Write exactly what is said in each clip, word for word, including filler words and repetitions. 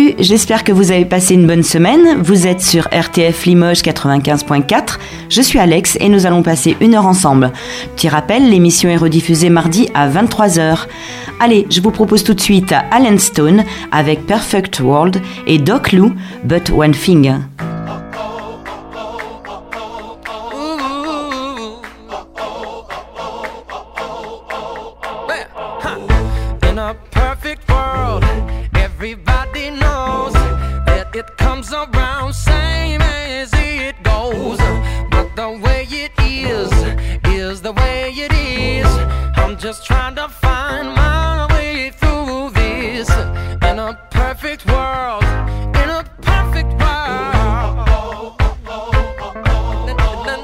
Salut, j'espère que vous avez passé une bonne semaine. Vous êtes sur R T F Limoges quatre-vingt-quinze point quatre. Je suis Alex et nous allons passer une heure ensemble. Petit rappel, l'émission est rediffusée mardi à vingt-trois heures. Allez, je vous propose tout de suite Alan Stone avec Perfect World et Doc Lou, But One Thing. Just trying to find my way through this in a perfect world, in a perfect world, in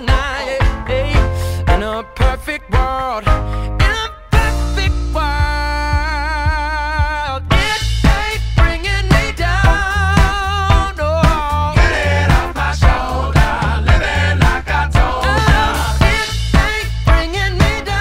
a perfect world, in a perfect world. It ain't bringing me down, no. Get it off my shoulder, living like I told ya. Oh, it ain't bringing me down.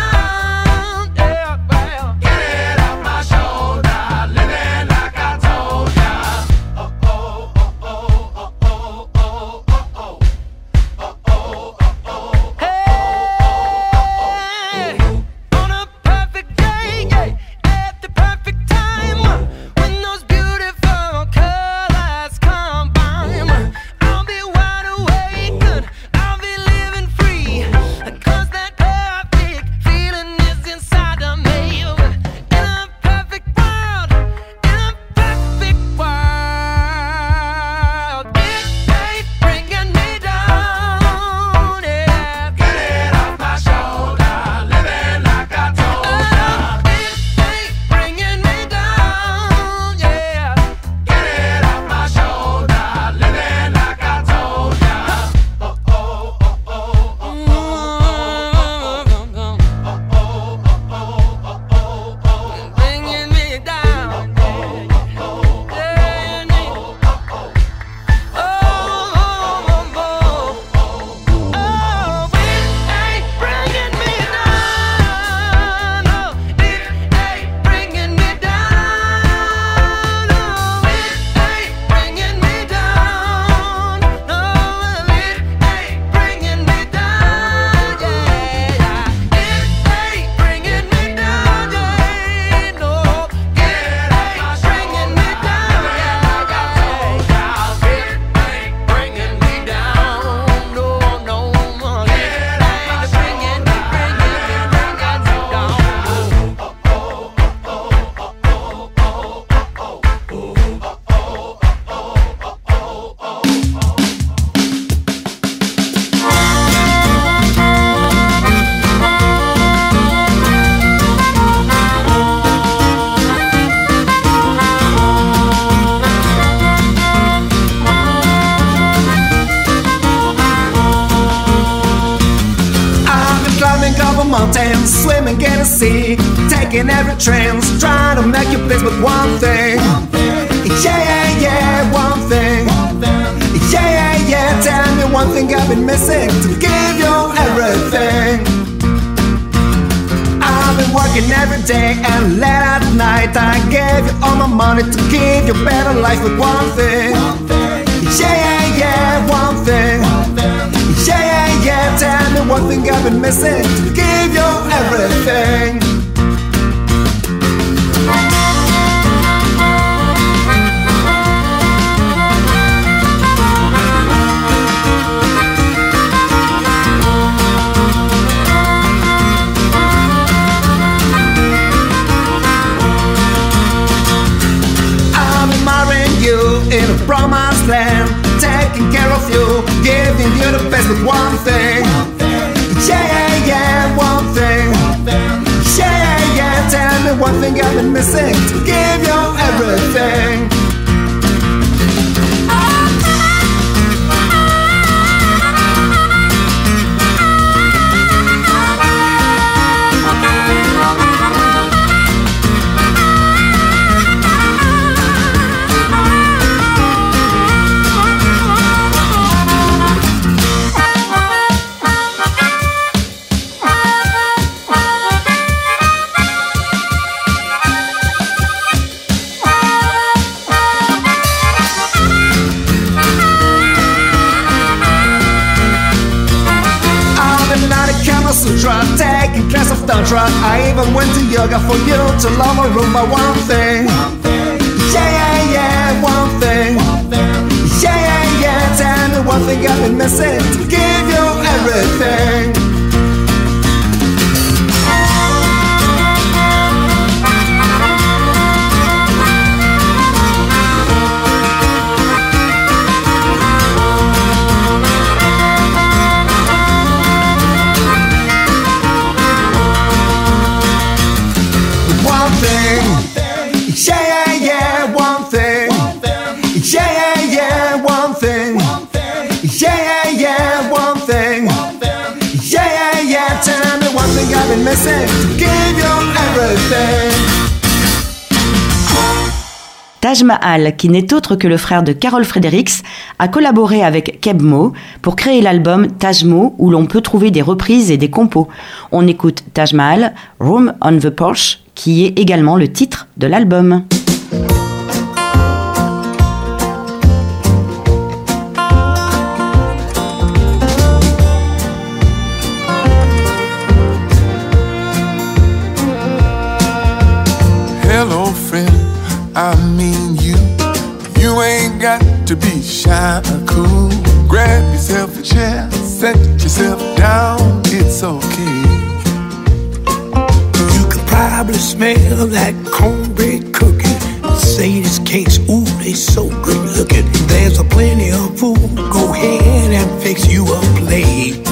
Swimming, get a sea, taking every chance, trying to make you please with one thing. One thing. Yeah, yeah, yeah, one thing. One thing. Yeah, yeah, yeah, tell me one thing I've been missing to give you everything. I've been working every day and late at night. I gave you all my money to give you a better life with one thing. One thing. Yeah, yeah, yeah, one thing. One thing. Yeah, yeah, yeah, tell me one thing I've been missing to give you everything. I'm marrying you in a promised land, taking care of you, giving you the best with one thing. One thing. Yeah, yeah, yeah, one thing. One thing. Yeah, yeah, yeah, tell me one thing I've been missing to give you everything. mantra. I even went to yoga for you to love a room by one thing. Yeah, yeah, yeah, one thing. Yeah, yeah, yeah, tell me one thing I've been missing to give you everything. One thing, yeah, yeah, yeah, one thing, yeah, yeah, yeah, one thing, yeah, yeah, yeah, one thing, yeah, yeah, yeah, tell me one thing I've been missing to give you everything. Taj Mahal, qui n'est autre que le frère de Carol Fredericks, a collaboré avec Keb Mo pour créer l'album Taj Mo, où l'on peut trouver des reprises et des compos. On écoute Taj Mahal, Room on the Porch, qui est également le titre de l'album. Hello friend, I mean you. You ain't got to be shy or cool. Grab yourself a chair, set yourself down, it's okay. Probably smell that cornbread cooking. Say this cakes, ooh, they so good looking. There's a plenty of food, go ahead and fix you a plate.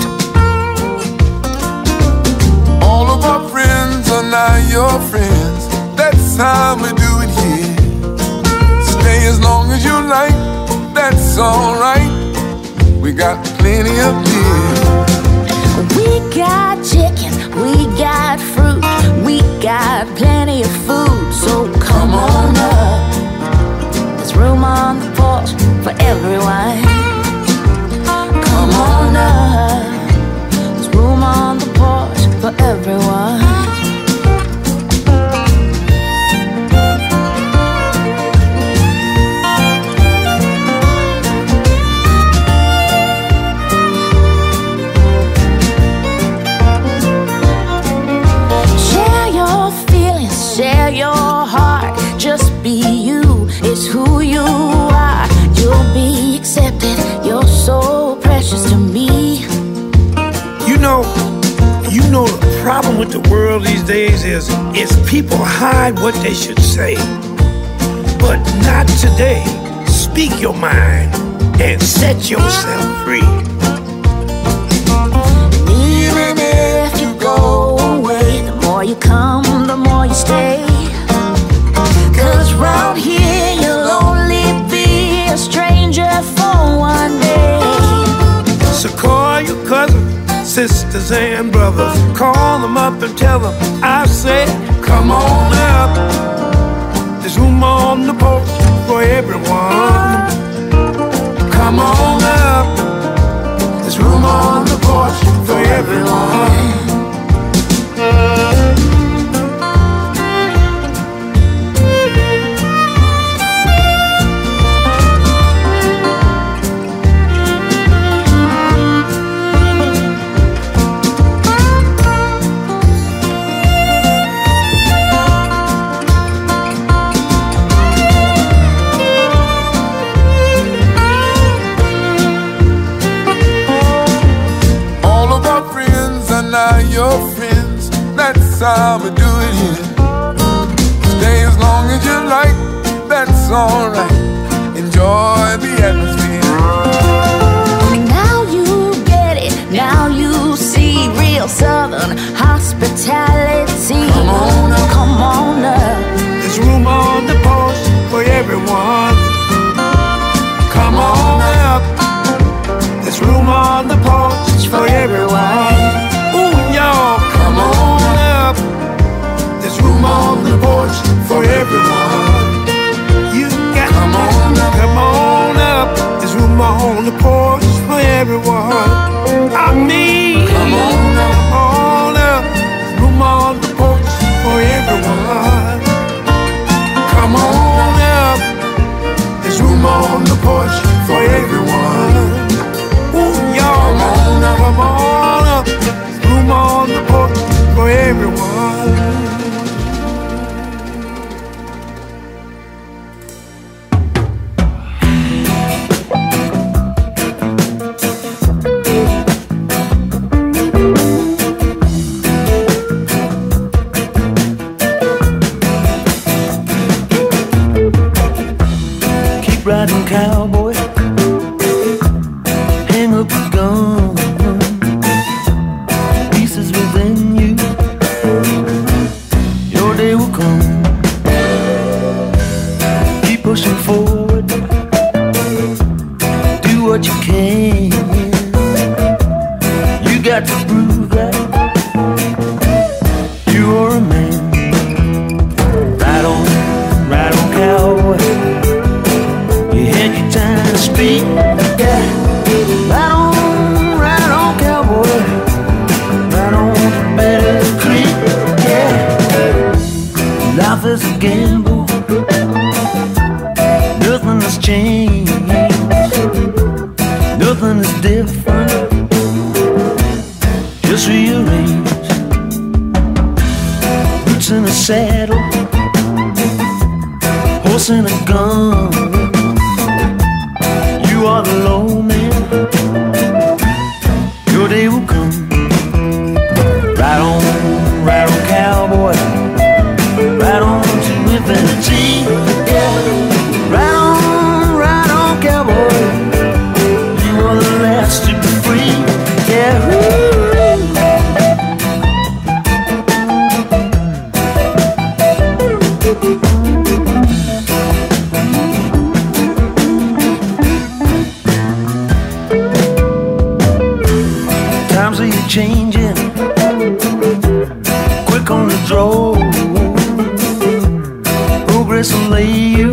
All of our friends are now your friends. That's how we do it here. Stay as long as you like, that's alright. We got plenty of beer. We got chicken, we got fruit, we got plenty of food, so come on up. There's room on the porch for everyone. Come on up. There's room on the porch for everyone. Share your heart, just be you, it's who you are. You'll be accepted, you're so precious to me. You know, you know the problem with the world these days is, is people hide what they should say. But not today. Speak your mind and set yourself free. Even if you go away, the more you come, the more you stay. Cause round here you'll only be a stranger for one day. So call your cousins, sisters and brothers. Call them up and tell them I said, come on up. There's room on the porch for everyone. Come on up. There's room on the porch for everyone. Your friends, that's how we do it here. Stay as long as you like, that's alright. Enjoy the atmosphere. Now you get it, now you see real Southern hospitality. Come on up, come on up. There's room on the porch for everyone. Come on up. There's room on the porch for everyone. Y'all, come on up. There's room on the porch for everyone. You got come on up, come on up. There's room on the porch for everyone. I mean, come on up, come on up. There's room on the porch for everyone. Come on up. There's room on the porch for everyone. Ooh, y'all, come on up, come on up. On the porch for everyone. everyone. Riding cowboy, hang up your gun, pieces within you, your day will come. Keep pushing forward, do what you can. You got to prove that you are a man. Ride on, ride on cowboy, time to speak, yeah. Right on, right on, cowboy. Right on to Better Creek, yeah. Life is a gamble, nothing has changed, nothing is different, just rearrange. Boots in a saddle, horse in a gun. You are the low man, your day will come. Ride on, ride on cowboy, ride on to infinity, yeah. Ride on, ride on cowboy, you are the last to be free, yeah. Times are changing, quick on the draw. Progress will lay you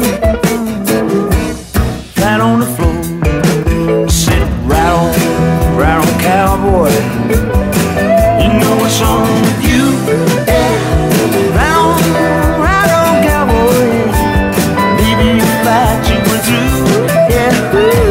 flat on the floor. Sit right on, right on cowboy. You know what's wrong with you, yeah. Right on, right on cowboy. Maybe you fight you went through, yeah.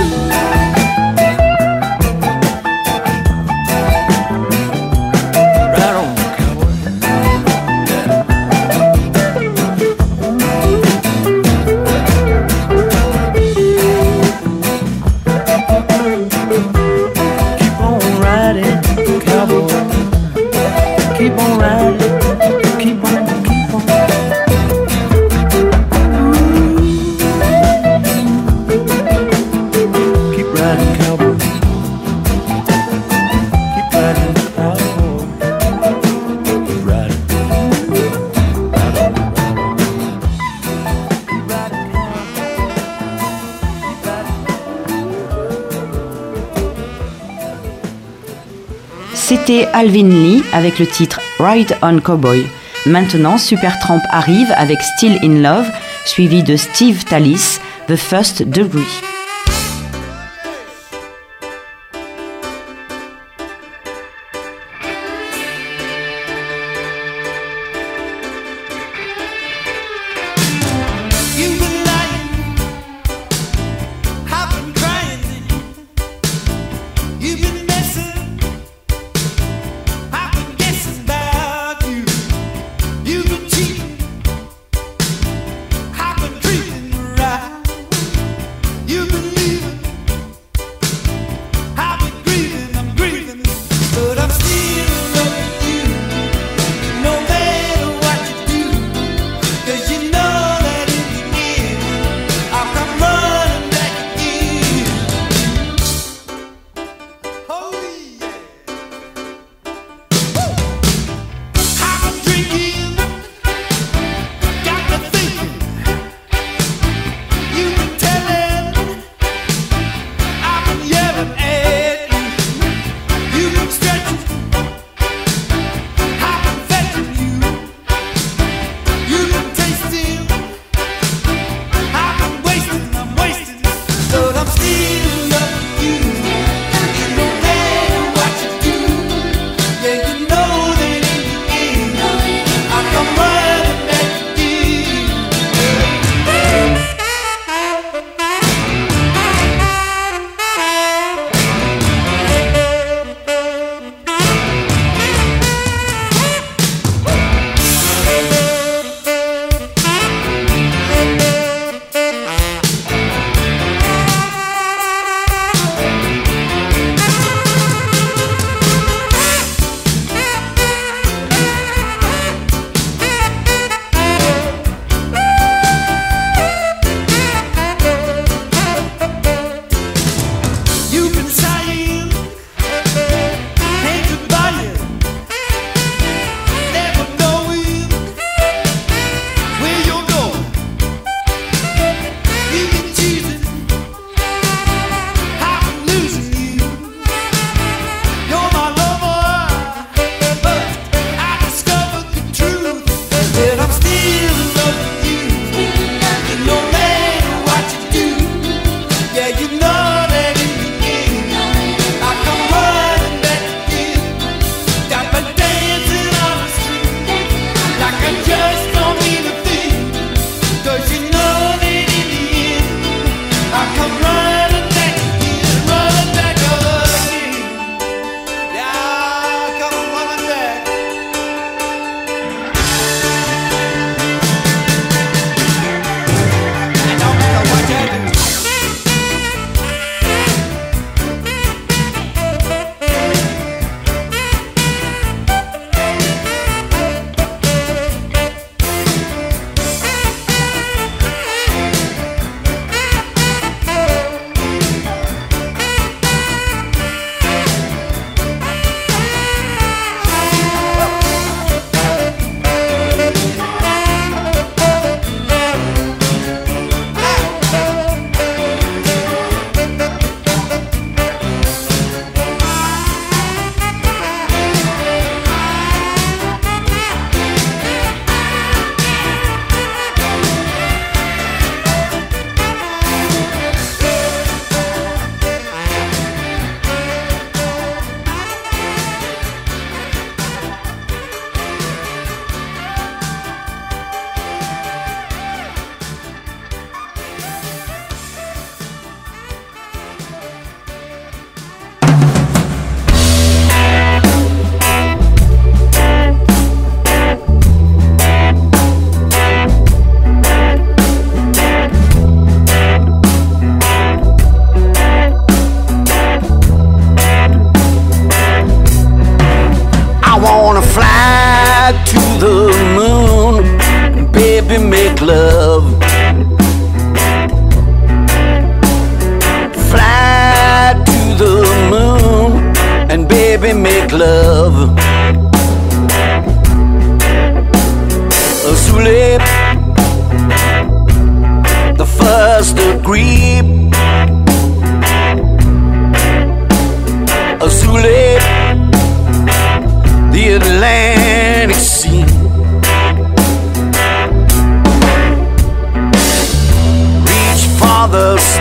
C'était Alvin Lee avec le titre Ride on Cowboy. Maintenant, Supertramp arrive avec Still in Love, suivi de Steve Tallis, The First Degree. You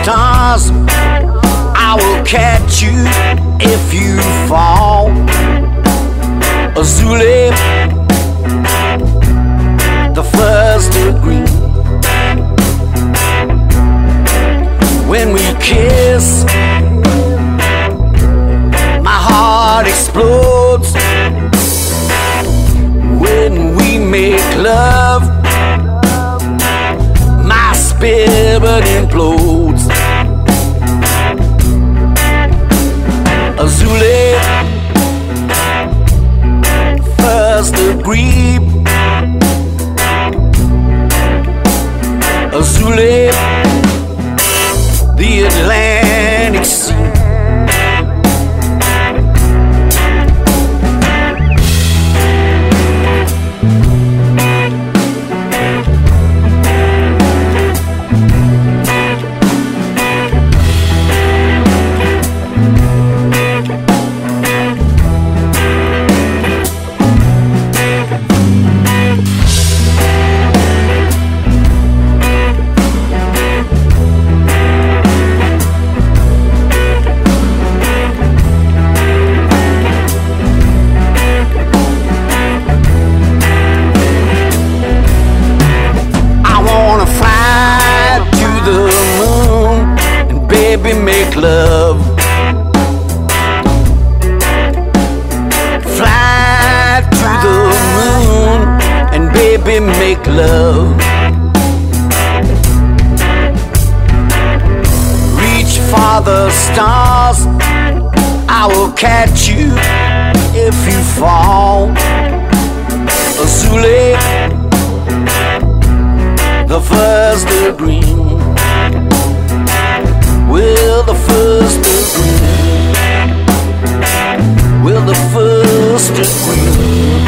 stars. I will catch you if you fall. Azule, the first degree. When we kiss, my heart explodes. When we make love, my spirit implodes. Azule, first degree. Azule, the Atlantic Sea. Make love, fly to the moon and baby make love. Reach for the stars, I will catch you if you fall. Azule, the first degree. Will the first degree, will the first degree.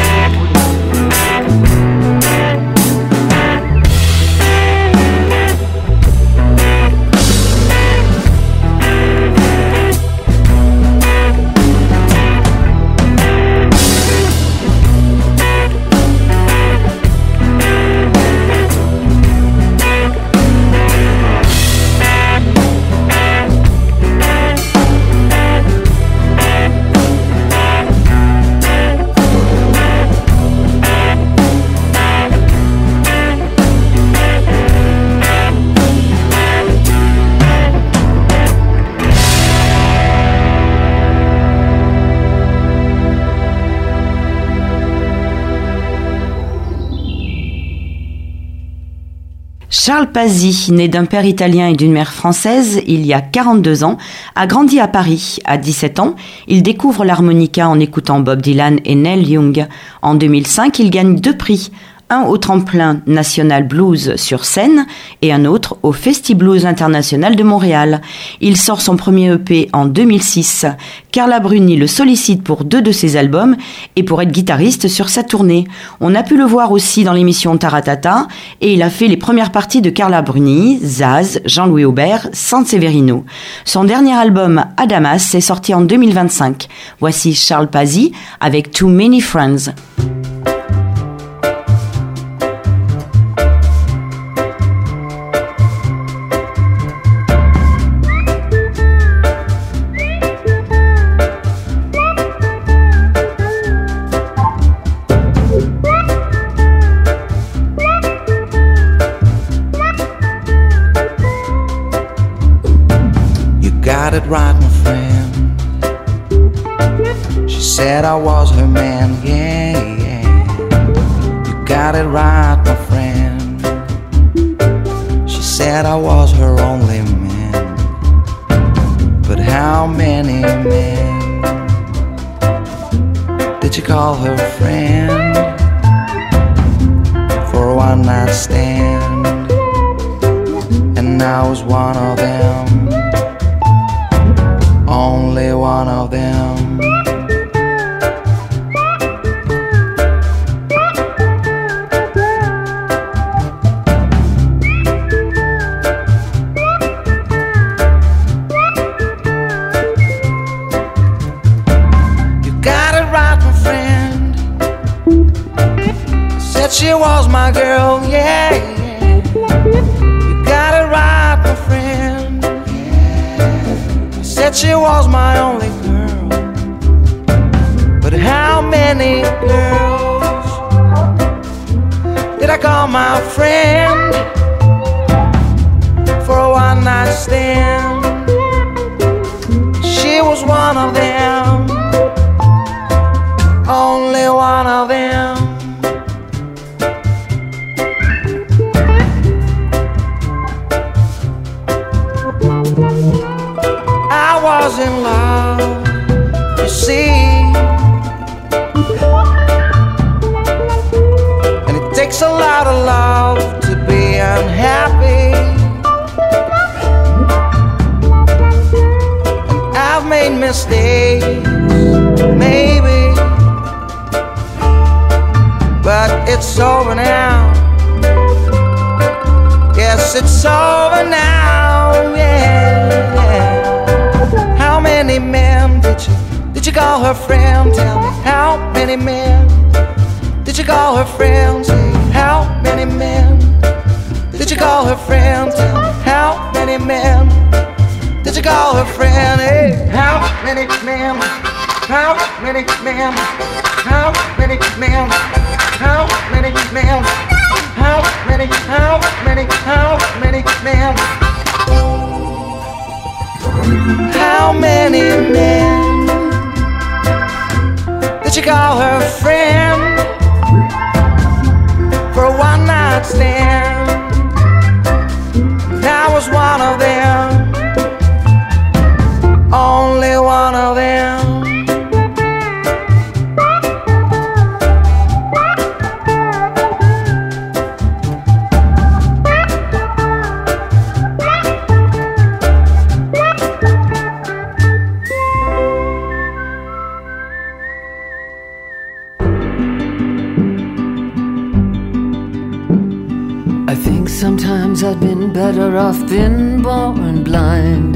Charles Pasi, né d'un père italien et d'une mère française il y a quarante-deux ans, a grandi à Paris. À dix-sept ans, il découvre l'harmonica en écoutant Bob Dylan et Neil Young. En deux mille cinq, il gagne deux prix. Un au tremplin national blues sur scène et un autre au Festi Blues International de Montréal. Il sort son premier E P en deux mille six. Carla Bruni le sollicite pour deux de ses albums et pour être guitariste sur sa tournée. On a pu le voir aussi dans l'émission Taratata et il a fait les premières parties de Carla Bruni, Zaz, Jean-Louis Aubert, Sanseverino. Son dernier album, Adamas, est sorti en deux mille vingt-cinq. Voici Charles Pasi avec Too Many Friends. Got it right, my friend. She said I was her man, yeah, yeah. You got it right, my friend. She said I was her only man. But how many men did you call her friend for a one night stand? And I was one of them. Only one of them. You got it right, my friend. Said she was my girl, yeah, yeah. You got it right, my friend, she was my only girl. But how many girls did I call my friend for a one night stand? She was one of them, only one of them. I was in love, you see, and it takes a lot of love to be unhappy. And I've made mistakes, maybe, but it's over now. Yes, it's over now, yeah, yeah. How many men did you, did you call her friend? Tell me, how many men did you call her friend? Say, how many men did you call her friend? Tell me, how many men did you call her friend? Hey, how many men, how many men, how many men, how many men, how many, how many, how many men, how many men did you call her friend for a one night stand? I was one of them, only one of them. Sometimes I'd been better off been born blind.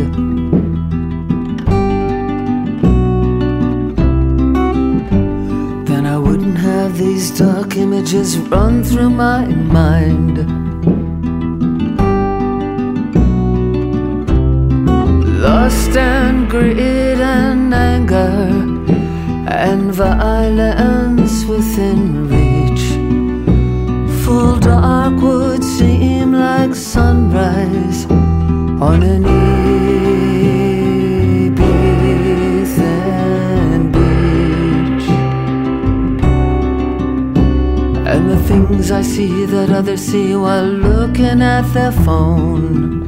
Then I wouldn't have these dark images run through my mind. Lust and greed and anger and violence within reach. Full dark would seem like sunrise on an Ibiza beach. And the things I see that others see while looking at their phone.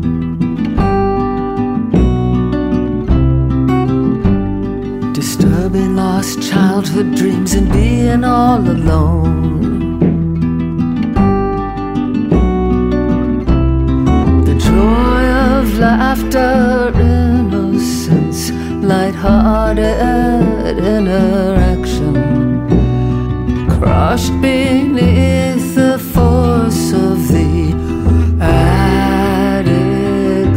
Disturbing lost childhood dreams and being all alone. Laughter, innocence, light-hearted interaction, crushed beneath the force of the addict's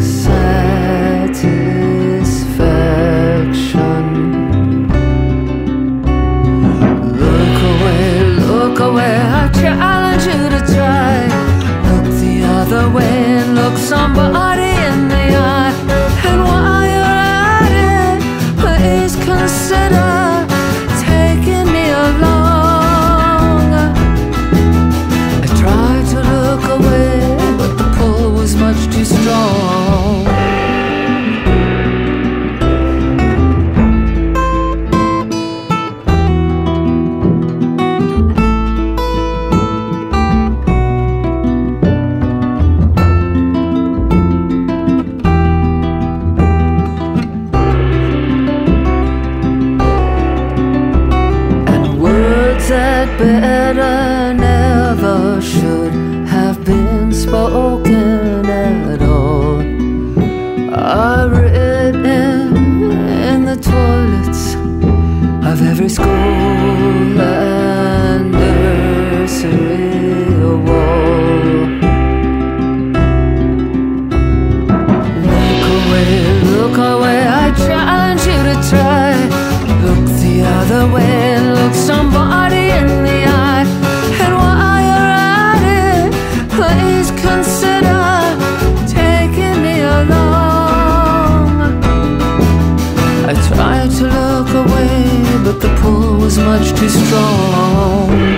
satisfaction. Look away, look away, I challenge you to try. Look the other way and look somebody in the eye. And while you're at it, please consider taking me along. I tried to look away, but the pull was much too strong. Better never should have been spoken at all. Are written in the toilets of every school and nursery wall. Look away, look away, I challenge you to try. Look the other way, look somebody in the eye. And while you're at it, please consider taking me along. much too strong.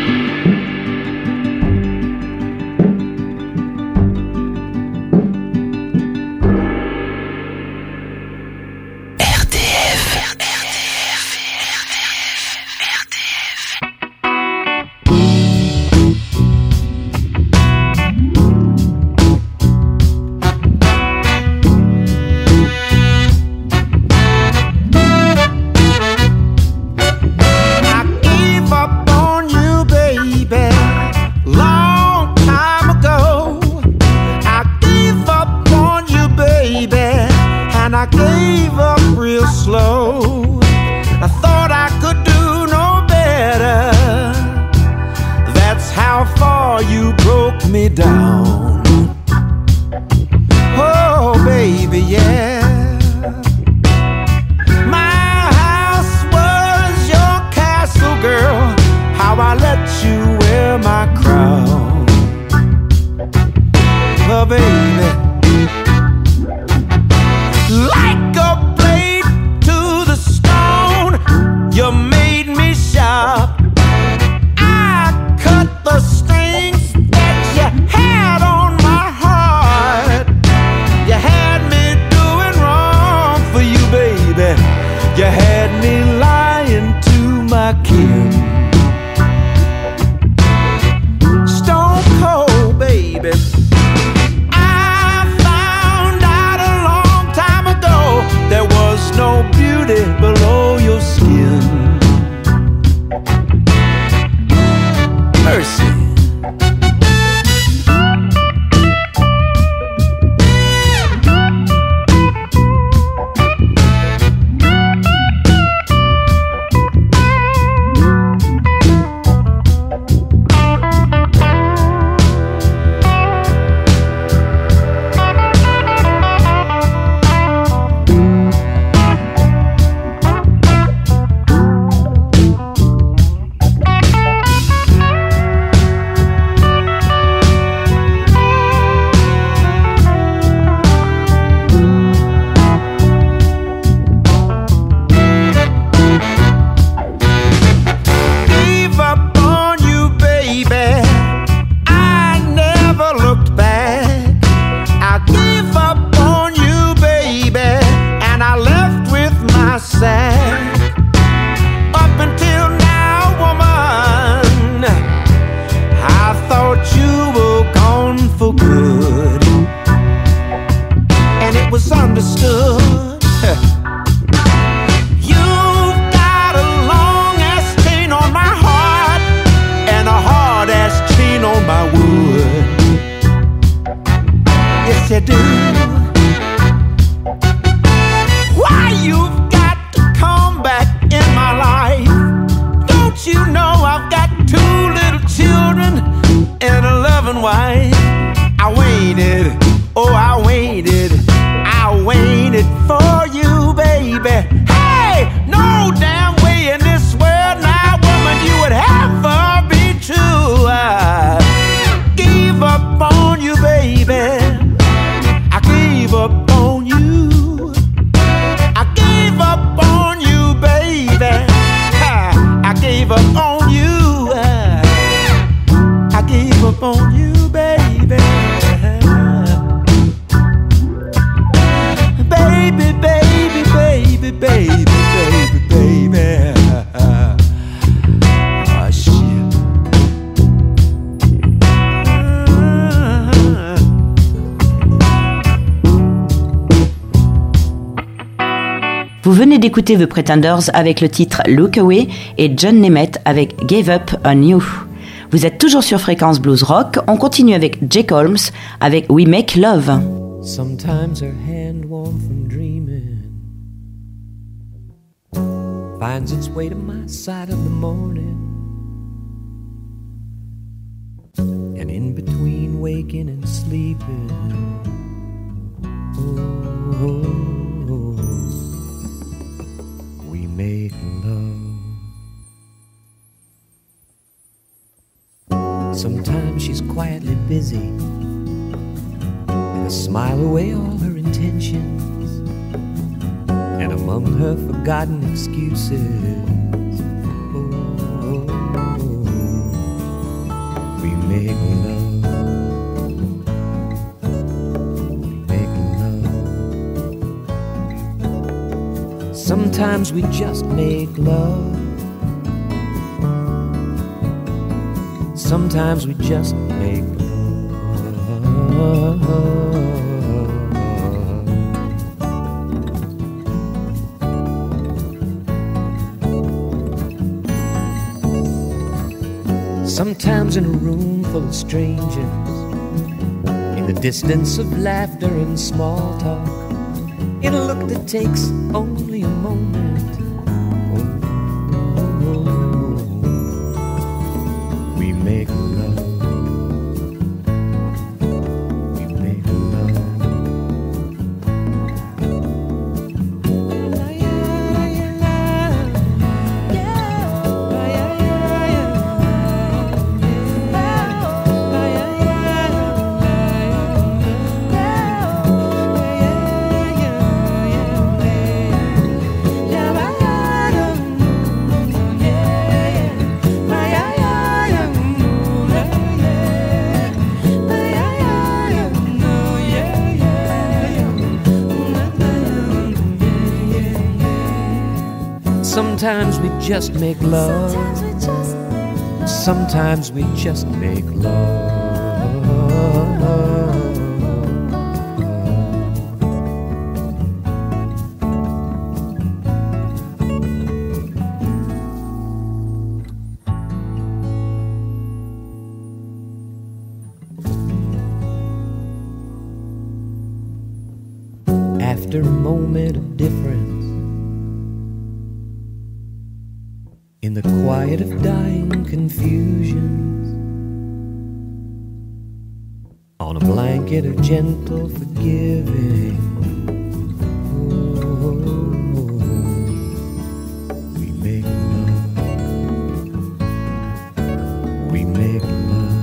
Vous venez d'écouter The Pretenders avec le titre Look Away et John Nemeth avec Gave Up on You. Vous êtes toujours sur Fréquence Blues Rock. On continue avec Jake Holmes avec We Make Love. Sometimes her hand warm from dreaming finds its way to my side of the morning, and in between waking and sleeping, oh, oh, oh, we make love. Sometimes she's quietly busy, and I smile away all her intentions, and among her forgotten excuses, oh, make love. We make love. Sometimes we just make love. Sometimes we just make love. Sometimes in a room full of strangers, in the distance of laughter and small talk, in a look that takes only a moment, oh, oh, oh, we make love. We make love. Sometimes we just make love. Sometimes we just make love. After a moment of difference, in the quiet of dying confusions, on a blanket of gentle forgiving, oh, we make love. We make love.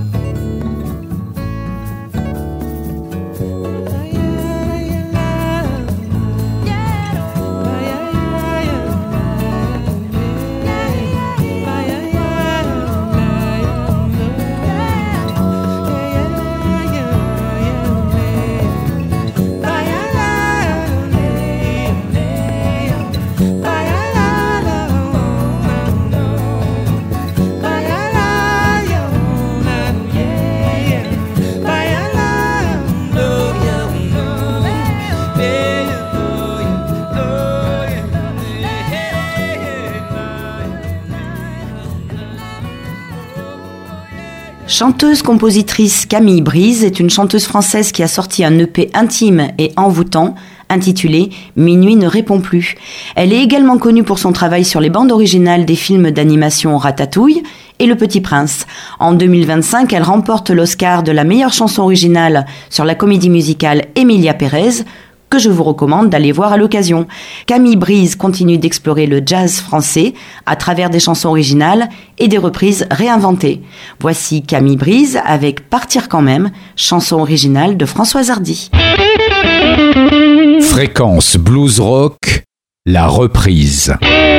Chanteuse-compositrice Camille Brise est une chanteuse française qui a sorti un E P intime et envoûtant intitulé « Minuit ne répond plus ». Elle est également connue pour son travail sur les bandes originales des films d'animation Ratatouille et Le Petit Prince. En deux mille vingt-cinq, elle remporte l'Oscar de la meilleure chanson originale sur la comédie musicale Emilia Pérez, que je vous recommande d'aller voir à l'occasion. Camille Brise continue d'explorer le jazz français à travers des chansons originales et des reprises réinventées. Voici Camille Brise avec Partir quand même, chanson originale de Françoise Hardy. Fréquence blues rock, la reprise.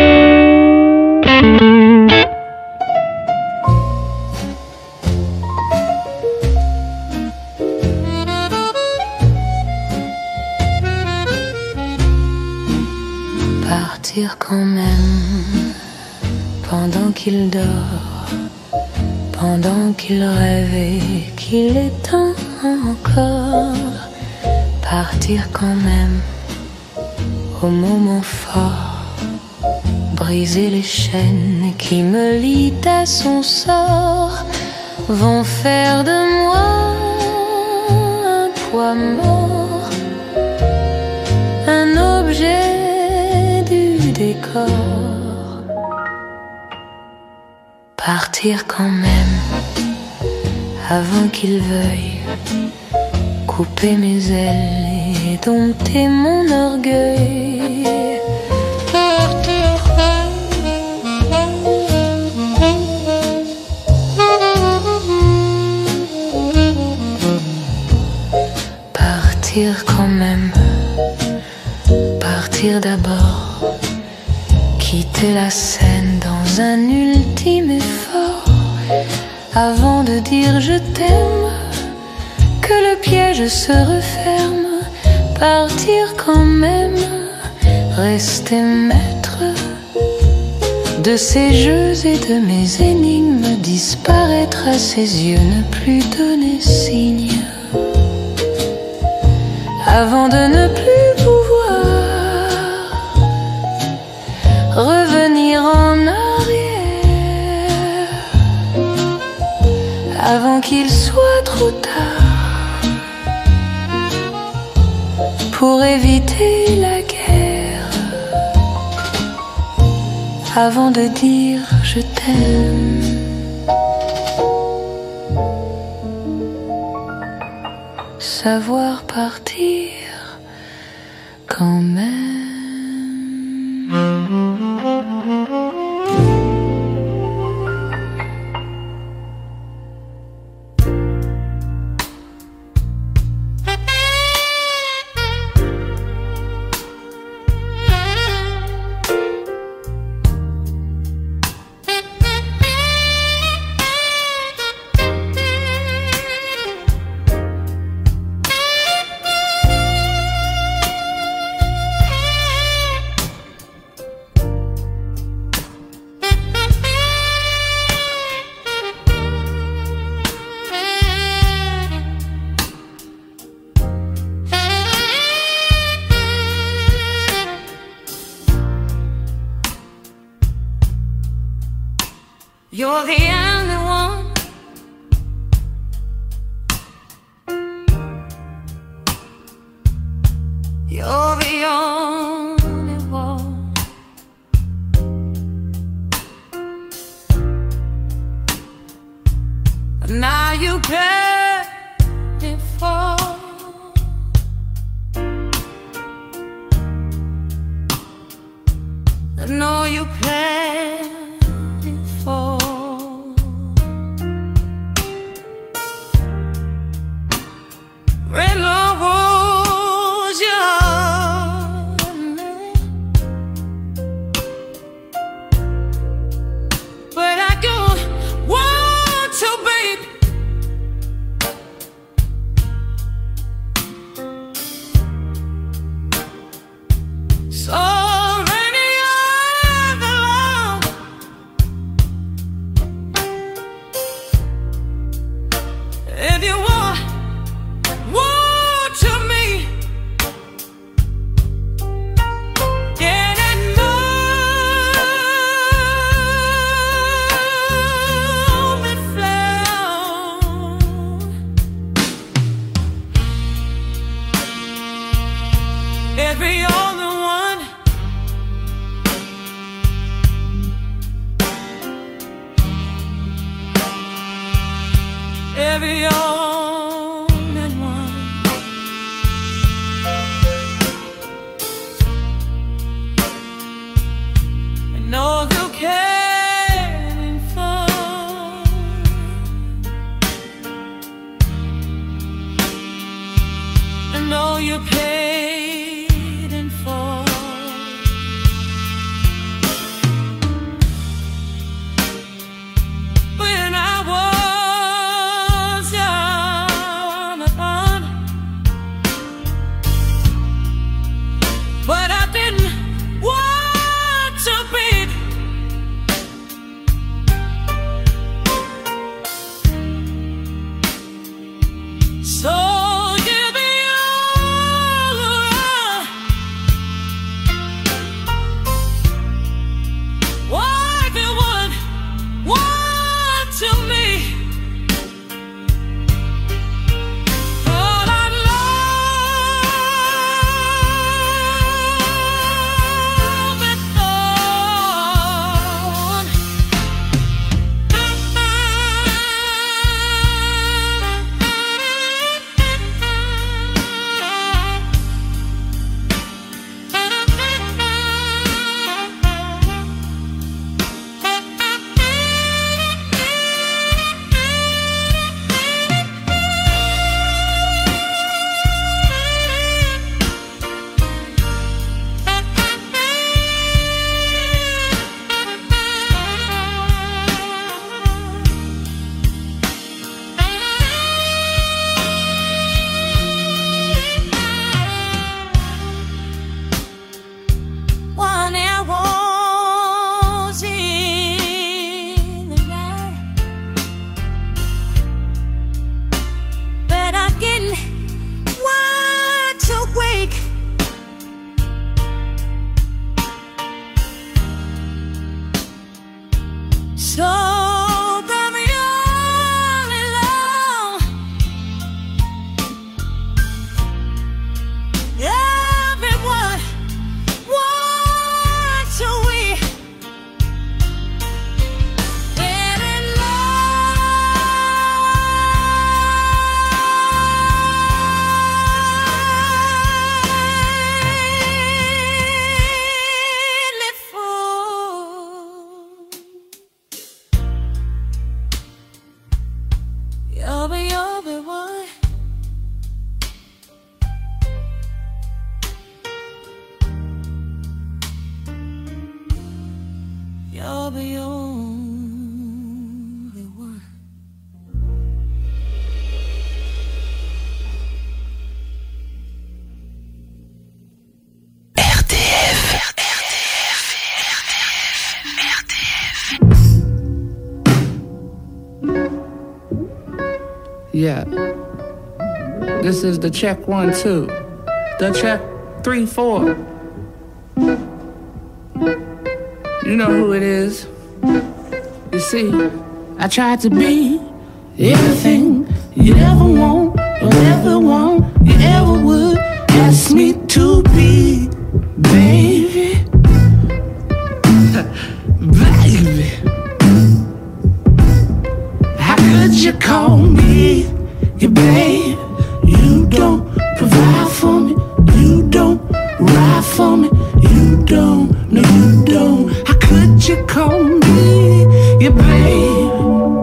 Partir quand même, pendant qu'il dort, pendant qu'il rêve et qu'il est temps encore. Partir quand même, au moment fort, briser les chaînes qui me lient à son sort, vont faire de moi un poids mort, un objet du décor. Partir quand même, avant qu'il veuille couper mes ailes et dompter mon orgueil. Partir quand même, partir d'abord, quitter la scène dans un ultime effort, avant de dire je t'aime, que le piège se referme, partir quand même, rester maître de ces jeux et de mes énigmes, disparaître à ses yeux, ne plus donner signe, avant de ne plus pouvoir revenir en arrière, avant qu'il soit trop tard, pour éviter la guerre, avant de dire je t'aime. Savoir partir quand même. You're the only one. You're the only one. Now you pay me for. I know you pay me for. Red rose, your name. But I don't want to, babe. So many other love. If you want to me, get it moment flow. Every other one, every only one. I know you caring for. I know you paid in full. When I was young, I'll be your only one. R T F. Yeah. This is the check one, two. The check three, four. You know who it is. You see, I tried to be everything you ever want, or ever want, you ever would ask me to be, baby. Baby. How could you call me your babe? You don't provide for me, you don't ride for me, you don't, no you don't. How could you call me your babe?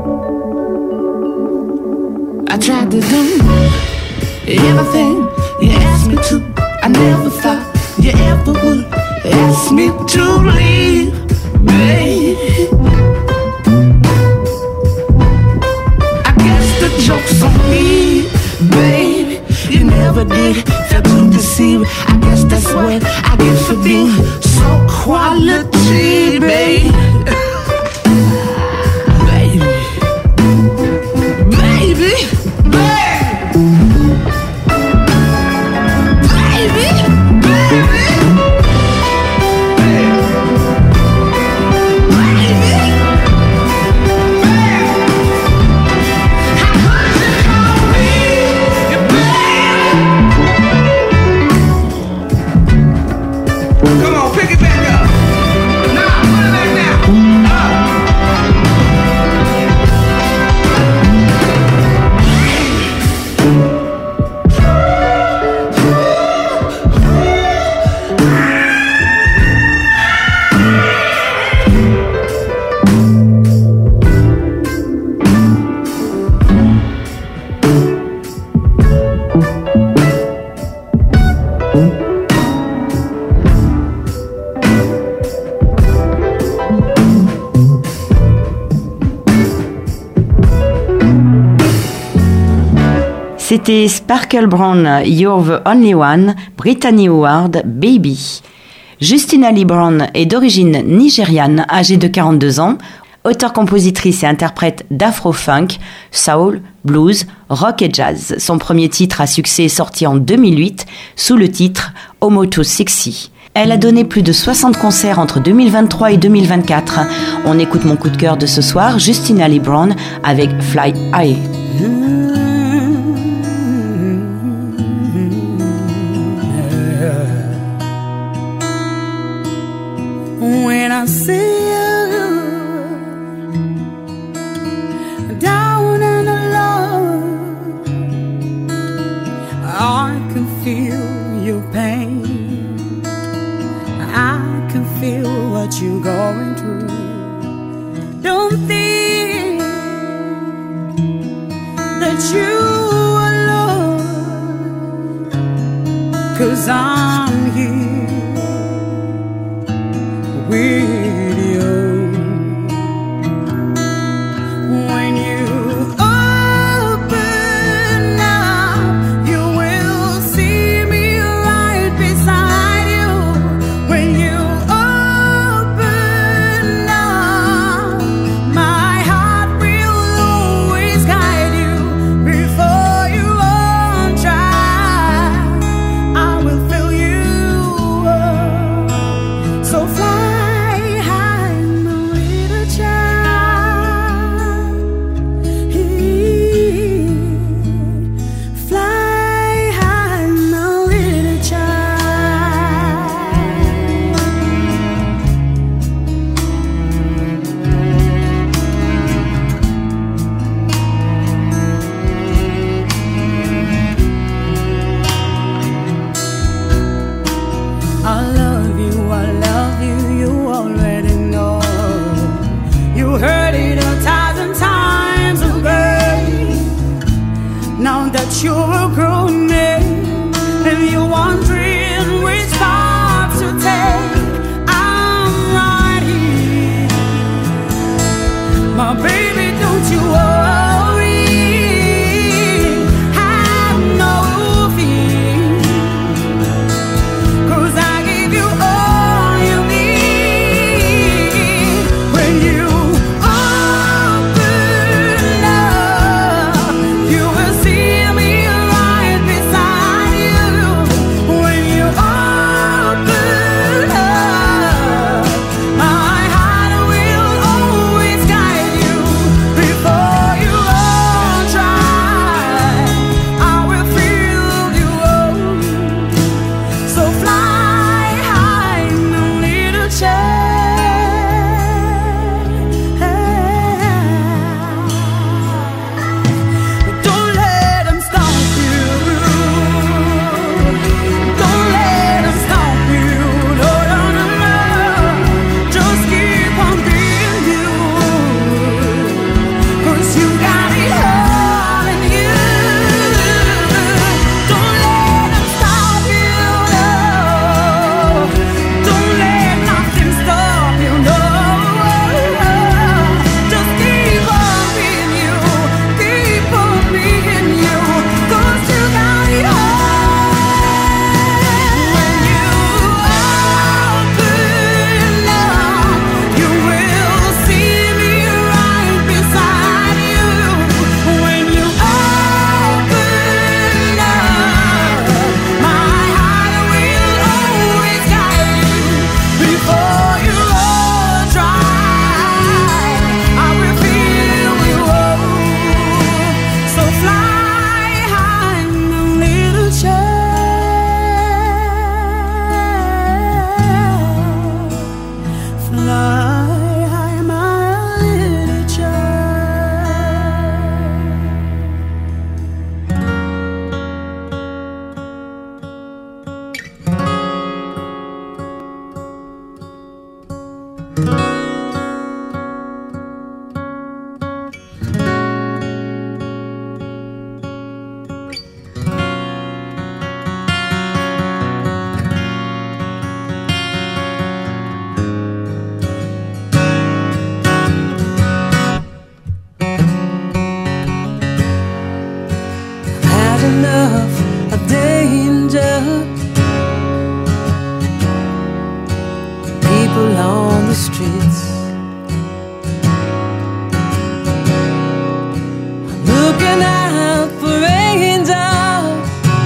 I tried to do everything you asked me to. I never thought you ever would ask me to leave, baby. I guess the joke's on me, baby. You never did fail to deceive. I guess that's what I get for being so quality, baby. Baby, baby, baby, baby, baby. C'était Sparkle Brown, You're the Only One, Brittany Howard, Baby. Justina Lee Brown est d'origine nigériane, âgée de quarante-deux ans, auteure-compositrice et interprète d'afro-funk, soul, blues, rock et jazz. Son premier titre à succès est sorti en deux mille huit sous le titre Homo to Sexy. Elle a donné plus de soixante concerts entre deux mille vingt-trois et deux mille vingt-quatre. On écoute mon coup de cœur de ce soir, Justina Lee Brown avec Fly High. When I see you down and alone, I can feel your pain. I can feel what you're going through. Don't think that you alone, 'cause I'm here with you. When you open up, you will see me right beside you. When you open up, my heart will always guide you. Before you on try, I will fill you Had enough of danger. People on the streets looking out for angels,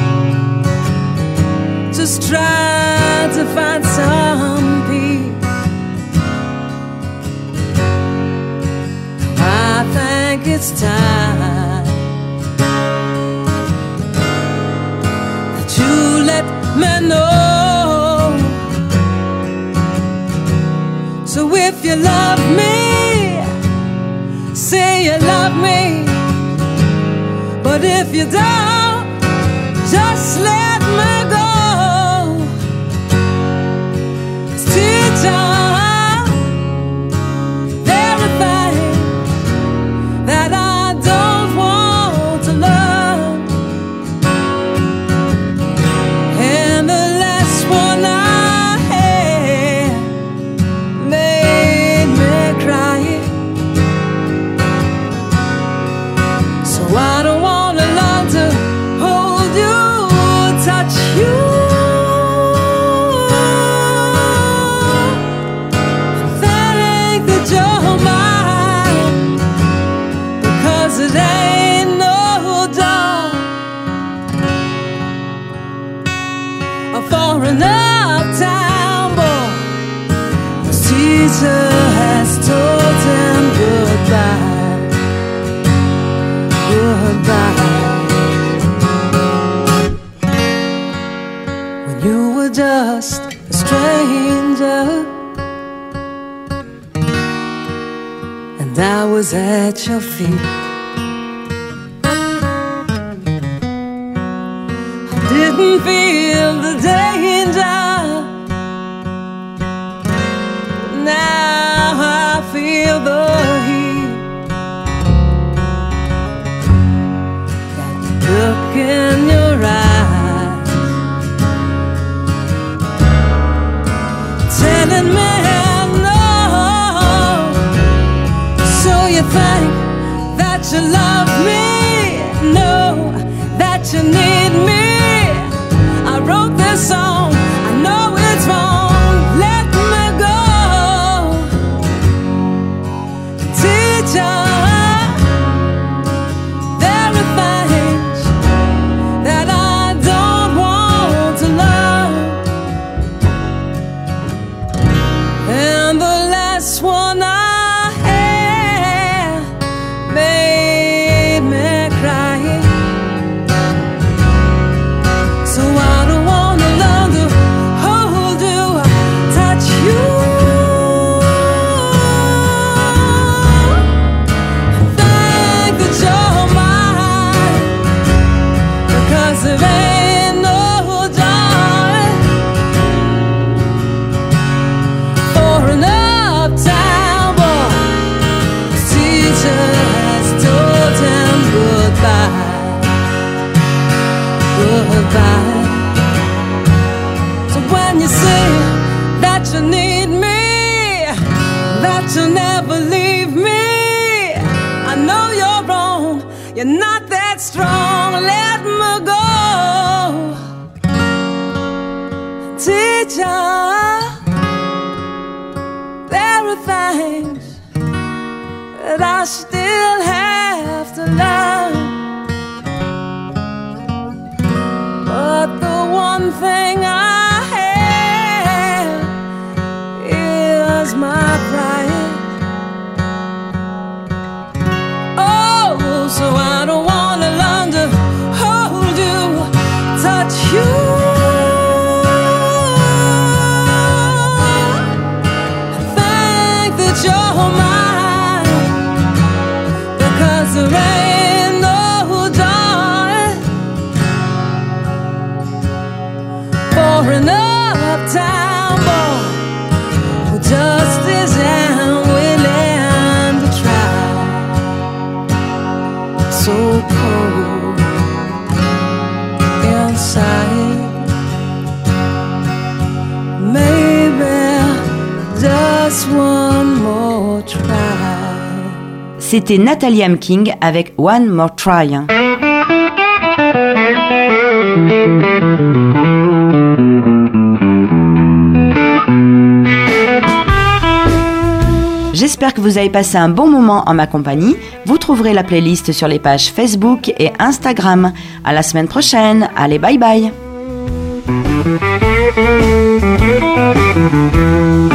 just trying to find some peace. I think it's time that you let me know. So if you love me, say you love me. But if you don't, just let me go. 'Cause teacher, there are things that I don't want to learn. And the last one I had made me cry. So I don't wanna learn to hold you, touch you, and think that you're mine, because it ain't no doubt for an uptown boy. His teacher has told him goodbye, goodbye. When you were just a stranger and I was at your feet, I didn't feel the danger. Now I feel the heat. That look in your eyes, telling me no. So you think that you love me? No, that you need me. I wrote this song, I know it's wrong. Let me go. Teacher, there are things that I don't want to learn. And the last one I had made me cry. So I don't wanna learn to hold you, touch you, think that you're mine, because there ain't no doubt for an uptown boy. His teacher has told him goodbye, goodbye. So when you say that you need me, that you'll never leave me, I know you're wrong, you're not that strong. Let me go. Teacher, there are things that I still have to learn. But the one thing I have is my pride. Oh, so I don't wanna learn to hold you, touch you, think that you're mine, because there ain't just one more try. C'était Nathalie M. King avec One More Try. J'espère que vous avez passé un bon moment en ma compagnie. Vous trouverez la playlist sur les pages Facebook et Instagram. À la semaine prochaine. Allez, bye bye.